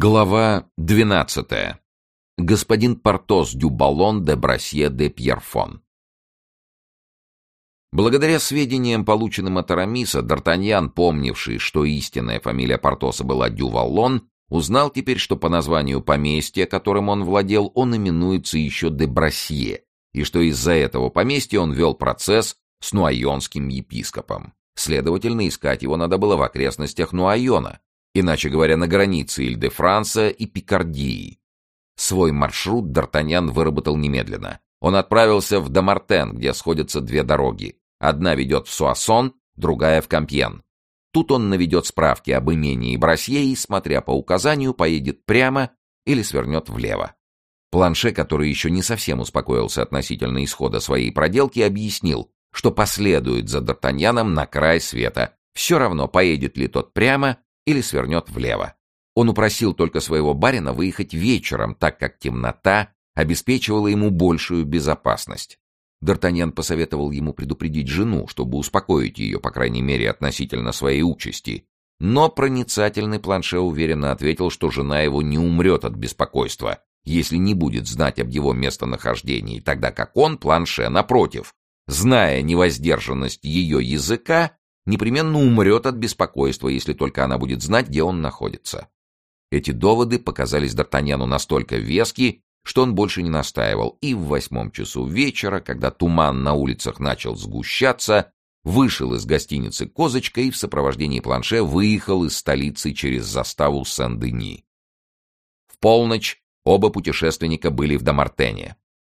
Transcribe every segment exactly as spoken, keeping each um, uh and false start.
Глава двенадцатая. Господин Портос дю Баллон де Брасье де Пьерфон. Благодаря сведениям, полученным от Арамиса, Д'Артаньян, помнивший, что истинная фамилия Портоса была дю Валлон, узнал теперь, что по названию поместья, которым он владел, он именуется еще де Брасье, и что из-за этого поместья он вел процесс с нуайонским епископом. Следовательно, искать его надо было в окрестностях Нуайона, иначе говоря, на границе Иль-де-Франса и Пикардии. Свой маршрут Д'Артаньян выработал немедленно. Он отправился в Домартен, где сходятся две дороги. Одна ведет в Суассон, другая в Кампьен. Тут он наведет справки об имении Брасье и, смотря по указанию, поедет прямо или свернет влево. Планше, который еще не совсем успокоился относительно исхода своей проделки, объяснил, что последует за Д'Артаньяном на край света. Все равно, поедет ли тот прямо или свернет влево. Он упросил только своего барина выехать вечером, так как темнота обеспечивала ему большую безопасность. Д'Артаньян посоветовал ему предупредить жену, чтобы успокоить ее, по крайней мере, относительно своей участи. Но проницательный Планше уверенно ответил, что жена его не умрет от беспокойства, если не будет знать об его местонахождении, тогда как он, Планше, напротив, зная невоздержанность ее языка, непременно умрет от беспокойства, если только она будет знать, где он находится. Эти доводы показались Д'Артаньяну настолько вески, что он больше не настаивал, и в восьмом часу вечера, когда туман на улицах начал сгущаться, вышел из гостиницы «Козочка» и в сопровождении Планше выехал из столицы через заставу Сен-Дени. В полночь оба путешественника были в Домартене.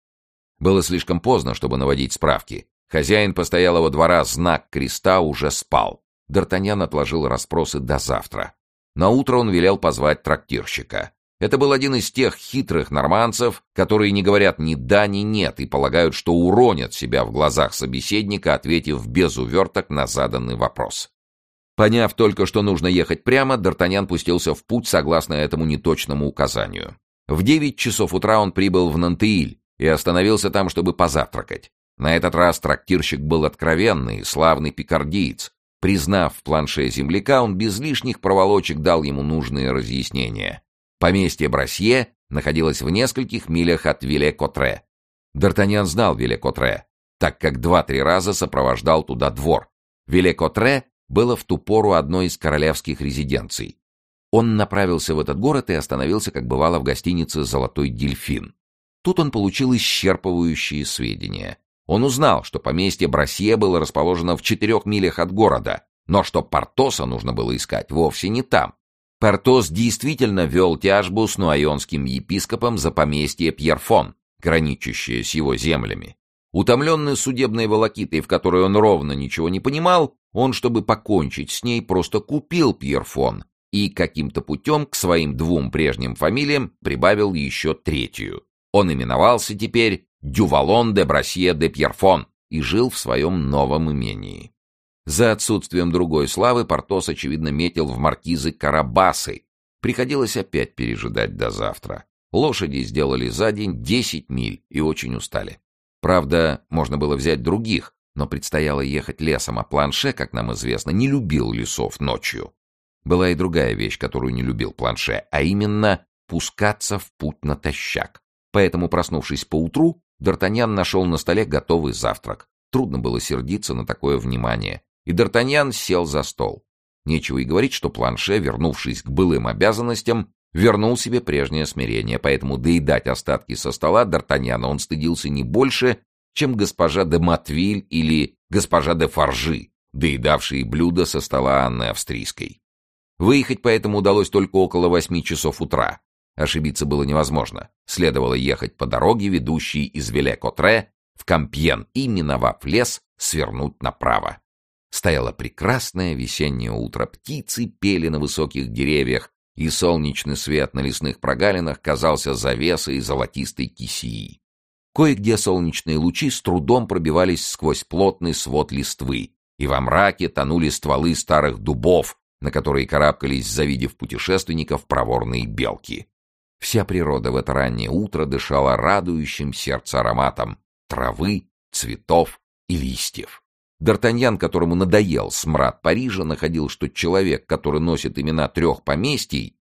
Было слишком поздно, чтобы наводить справки. Хозяин постоялого двора «Знак креста» уже спал. Д'Артаньян отложил расспросы до завтра. Наутро он велел позвать трактирщика. Это был один из тех хитрых нормандцев, которые не говорят ни да, ни нет и полагают, что уронят себя в глазах собеседника, ответив без уверток на заданный вопрос. Поняв только, что нужно ехать прямо, Д'Артаньян пустился в путь согласно этому неточному указанию. В девять часов утра он прибыл в Нантеиль и остановился там, чтобы позавтракать. На этот раз трактирщик был откровенный и славный пикардиец. Признав в Планше земляка, он без лишних проволочек дал ему нужные разъяснения. Поместье Брасье находилось в нескольких милях от Виле-Котре. Д'Артаньян знал Виле-Котре, так как два-три раза сопровождал туда двор. Виле-Котре было в ту пору одной из королевских резиденций. Он направился в этот город и остановился, как бывало, в гостинице «Золотой дельфин». Тут он получил исчерпывающие сведения. Он узнал, что поместье Брасье было расположено в четырех милях от города, но что Портоса нужно было искать вовсе не там. Портос действительно вел тяжбу с нуайонским епископом за поместье Пьерфон, граничащее с его землями. Утомленный судебной волокитой, в которой он ровно ничего не понимал, он, чтобы покончить с ней, просто купил Пьерфон и каким-то путем к своим двум прежним фамилиям прибавил еще третью. Он именовался теперь дю Валлон де Брасье де Пьерфон и жил в своем новом имении. За отсутствием другой славы Портос, очевидно, метил в маркизы Карабасы. Приходилось опять пережидать до завтра. Лошади сделали за день десять миль и очень устали. Правда, можно было взять других, но предстояло ехать лесом, а Планше, как нам известно, не любил лесов ночью. Была и другая вещь, которую не любил Планше, а именно пускаться в путь натощак. Поэтому, проснувшись поутру, Д'Артаньян нашел на столе готовый завтрак. Трудно было сердиться на такое внимание. И Д'Артаньян сел за стол. Нечего и говорить, что Планше, вернувшись к былым обязанностям, вернул себе прежнее смирение, поэтому доедать остатки со стола Д'Артаньяна он стыдился не больше, чем госпожа де Матвиль или госпожа де Фаржи, доедавшие блюда со стола Анны Австрийской. Выехать поэтому удалось только около восьми часов утра. Ошибиться было невозможно. Следовало ехать по дороге, ведущей из Виле-Котре в Кампьен, и, миновав лес, свернуть направо. Стояло прекрасное весеннее утро, птицы пели на высоких деревьях, и солнечный свет на лесных прогалинах казался завесой золотистой кисии. Кое-где солнечные лучи с трудом пробивались сквозь плотный свод листвы, и во мраке тонули стволы старых дубов, на которые карабкались, завидев путешественников, проворные белки. Вся природа в это раннее утро дышала радующим сердце ароматом травы, цветов и листьев. Д'Артаньян, которому надоел смрад Парижа, находил, что человек, который носит имена трех поместий,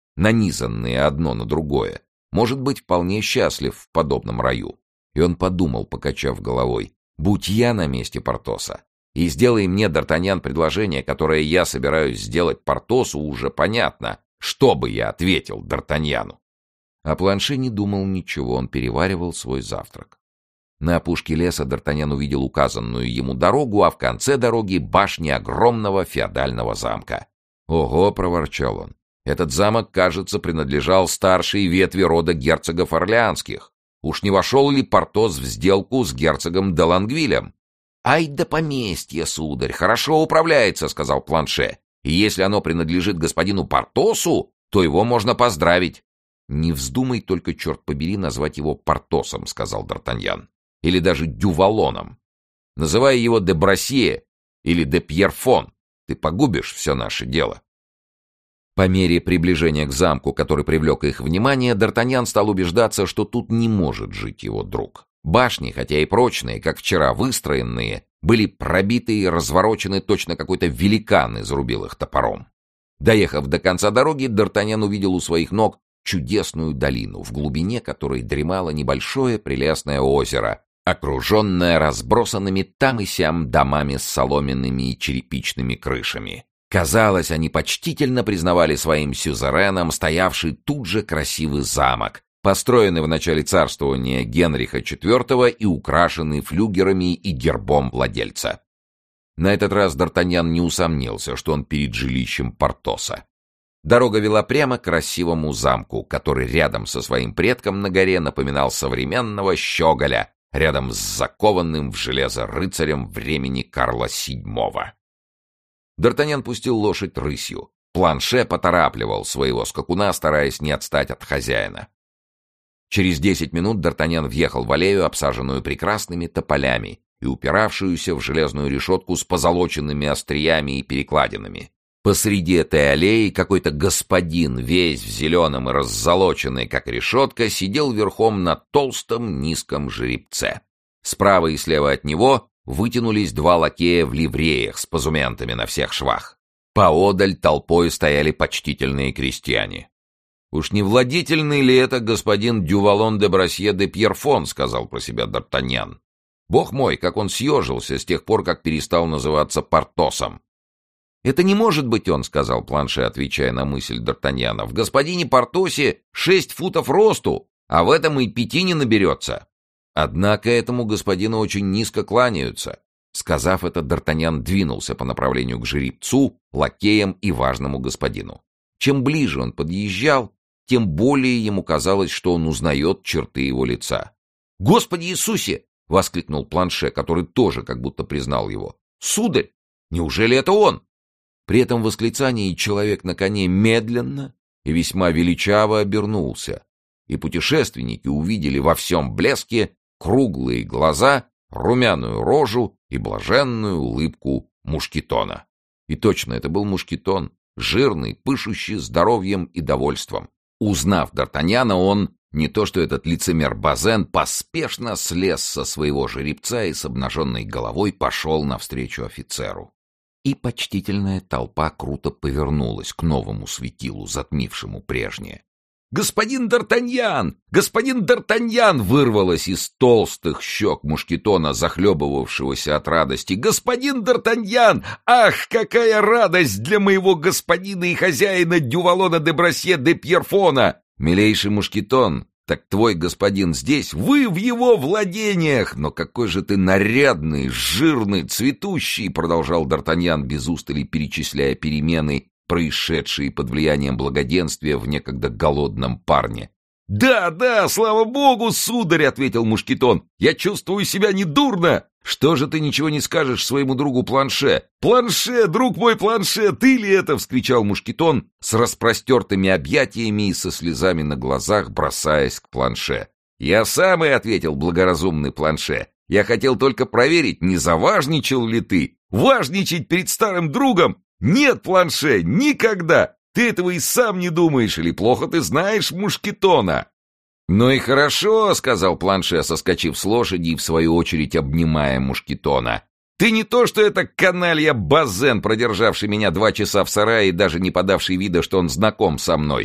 нанизанные одно на другое, может быть вполне счастлив в подобном раю. И он подумал, покачав головой: будь я на месте Портоса, и сделай мне, Д'Артаньян, предложение, которое я собираюсь сделать Портосу, уже понятно, что бы я ответил Д'Артаньяну. А Планше не думал ничего, он переваривал свой завтрак. На опушке леса Д'Артаньян увидел указанную ему дорогу, а в конце дороги башни огромного феодального замка. «Ого!» — проворчал он. «Этот замок, кажется, принадлежал старшей ветви рода герцогов Орлеанских. Уж не вошел ли Портос в сделку с герцогом де Лангвилем?» «Ай да поместье, сударь, хорошо управляется», — сказал Планше. «И если оно принадлежит господину Портосу, то его можно поздравить». «Не вздумай только, черт побери, назвать его Портосом», — сказал Д'Артаньян. «Или даже Дювалоном. Называй его де Бросье или де Пьерфон. Ты погубишь все наше дело». По мере приближения к замку, который привлек их внимание, Д'Артаньян стал убеждаться, что тут не может жить его друг. Башни, хотя и прочные, как вчера выстроенные, были пробиты и разворочены, точно какой-то великан изрубил их топором. Доехав до конца дороги, Д'Артаньян увидел у своих ног чудесную долину, в глубине которой дремало небольшое прелестное озеро, окруженное разбросанными там и сям домами с соломенными и черепичными крышами. Казалось, они почтительно признавали своим сюзереном стоявший тут же красивый замок, построенный в начале царствования Генриха четвёртого и украшенный флюгерами и гербом владельца. На этот раз Д'Артаньян не усомнился, что он перед жилищем Портоса. Дорога вела прямо к красивому замку, который рядом со своим предком на горе напоминал современного щеголя, рядом с закованным в железо рыцарем времени Карла седьмого. Д'Артаньян пустил лошадь рысью. Планше поторапливал своего скакуна, стараясь не отстать от хозяина. Через десять минут Д'Артаньян въехал в аллею, обсаженную прекрасными тополями и упиравшуюся в железную решетку с позолоченными остриями и перекладинами. Посреди этой аллеи какой-то господин, весь в зеленом и раззолоченный, как решетка, сидел верхом на толстом низком жеребце. Справа и слева от него вытянулись два лакея в ливреях с позументами на всех швах. Поодаль толпой стояли почтительные крестьяне. «Уж не владетельный ли это господин Дювалон де Бросье де Пьерфон?» — сказал про себя Д'Артаньян. «Бог мой, как он съежился с тех пор, как перестал называться Портосом!» «Это не может быть он», — сказал Планше, отвечая на мысль Д'Артаньяна. «В господине Портосе шесть футов росту, а в этом и пяти не наберется». «Однако этому господину очень низко кланяются». Сказав это, Д'Артаньян двинулся по направлению к жеребцу, лакеям и важному господину. Чем ближе он подъезжал, тем более ему казалось, что он узнает черты его лица. «Господи Иисусе!» — воскликнул Планше, который тоже как будто признал его. «Сударь, неужели это он?» При этом восклицании человек на коне медленно и весьма величаво обернулся, и путешественники увидели во всем блеске круглые глаза, румяную рожу и блаженную улыбку Мушкетона. И точно это был Мушкетон, жирный, пышущий здоровьем и довольством. Узнав Д'Артаньяна, он, не то что этот лицемер Базен, поспешно слез со своего жеребца и с обнаженной головой пошел навстречу офицеру. И почтительная толпа круто повернулась к новому светилу, затмившему прежнее. «Господин Д'Артаньян! Господин Д'Артаньян!» вырвалось из толстых щек Мушкетона, захлебывавшегося от радости. «Господин Д'Артаньян! Ах, какая радость для моего господина и хозяина Дювалона де Бросье де Пьерфона! Милейший Мушкетон, так твой господин здесь, вы в его владениях! Но какой же ты нарядный, жирный, цветущий!» продолжал Д'Артаньян без устали, перечисляя перемены, происшедшие под влиянием благоденствия в некогда голодном парне. «Да, да, слава богу, сударь!» — ответил Мушкетон. «Я чувствую себя недурно!» «Что же ты ничего не скажешь своему другу Планше?» «Планше, друг мой Планше, ты ли это?» — вскричал Мушкетон с распростертыми объятиями и со слезами на глазах, бросаясь к Планше. «Я самый!» — ответил благоразумный Планше. «Я хотел только проверить, не заважничал ли ты. Важничать перед старым другом? Нет, Планше, никогда! Ты этого и сам не думаешь, или плохо ты знаешь Мушкетона?» «Ну и хорошо», — сказал Планше, соскочив с лошади и в свою очередь обнимая Мушкетона. «Ты не то, что это каналья Базен, продержавший меня два часа в сарае и даже не подавший вида, что он знаком со мной.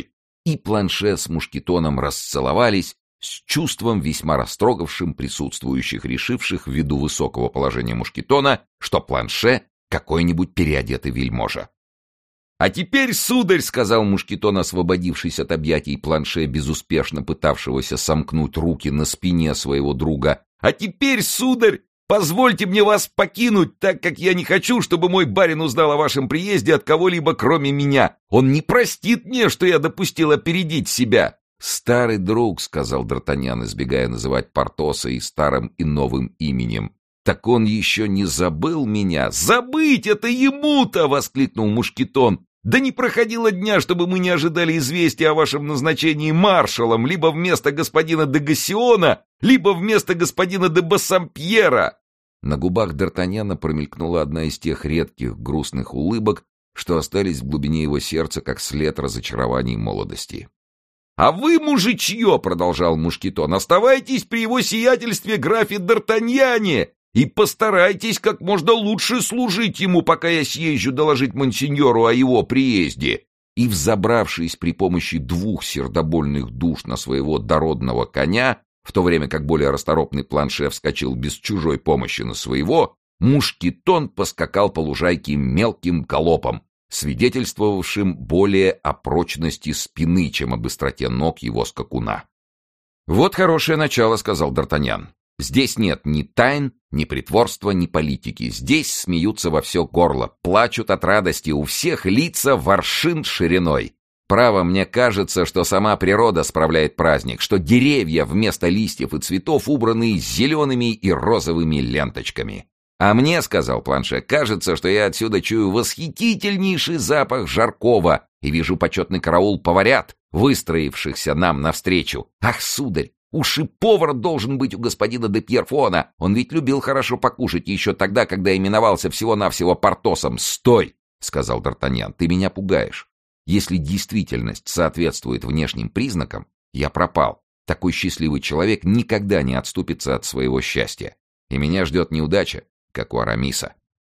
и Планше с Мушкетоном расцеловались с чувством, весьма растрогавшим присутствующих, решивших ввиду высокого положения Мушкетона, что Планше какой-нибудь переодетый вельможа. «А теперь, сударь, — сказал Мушкетон, освободившись от объятий Планше, безуспешно пытавшегося сомкнуть руки на спине своего друга, — а теперь, сударь, позвольте мне вас покинуть, так как я не хочу, чтобы мой барин узнал о вашем приезде от кого-либо, кроме меня. Он не простит мне, что я допустил опередить себя». «Старый друг, — сказал Д'Артаньян, избегая называть Портоса и старым, и новым именем, — так он еще не забыл меня». «Забыть это ему-то! — воскликнул Мушкетон. — Да не проходило дня, чтобы мы не ожидали известия о вашем назначении маршалом либо вместо господина де Гассиона, либо вместо господина де Бассампьера». На губах Д'Артаньяна промелькнула одна из тех редких грустных улыбок, что остались в глубине его сердца, как след разочарований молодости. «А вы, мужичье, — продолжал Мушкетон, — оставайтесь при его сиятельстве графе Д'Артаньяне и постарайтесь как можно лучше служить ему, пока я съезжу доложить монсеньору о его приезде». И, взобравшись при помощи двух сердобольных душ на своего дородного коня, в то время как более расторопный Планше вскочил без чужой помощи на своего, Мушкетон поскакал по лужайке мелким галопом, свидетельствовавшим более о прочности спины, чем о быстроте ног его скакуна. «Вот хорошее начало, — сказал Д'Артаньян. — Здесь нет ни тайн, ни притворства, ни политики. Здесь смеются во все горло, плачут от радости, у всех лица воршин шириной. Право, мне кажется, что сама природа справляет праздник, что деревья вместо листьев и цветов убраны зелеными и розовыми ленточками. А мне, — сказал Планше, — кажется, что я отсюда чую восхитительнейший запах жаркого и вижу почетный караул поварят, выстроившихся нам навстречу. Ах, сударь, уж и повар должен быть у господина де Пьерфона. Он ведь любил хорошо покушать еще тогда, когда именовался всего-навсего Портосом. — Стой, — сказал Д'Артаньян, — ты меня пугаешь. Если действительность соответствует внешним признакам, я пропал. Такой счастливый человек никогда не отступится от своего счастья. И меня ждет неудача, как у Арамиса.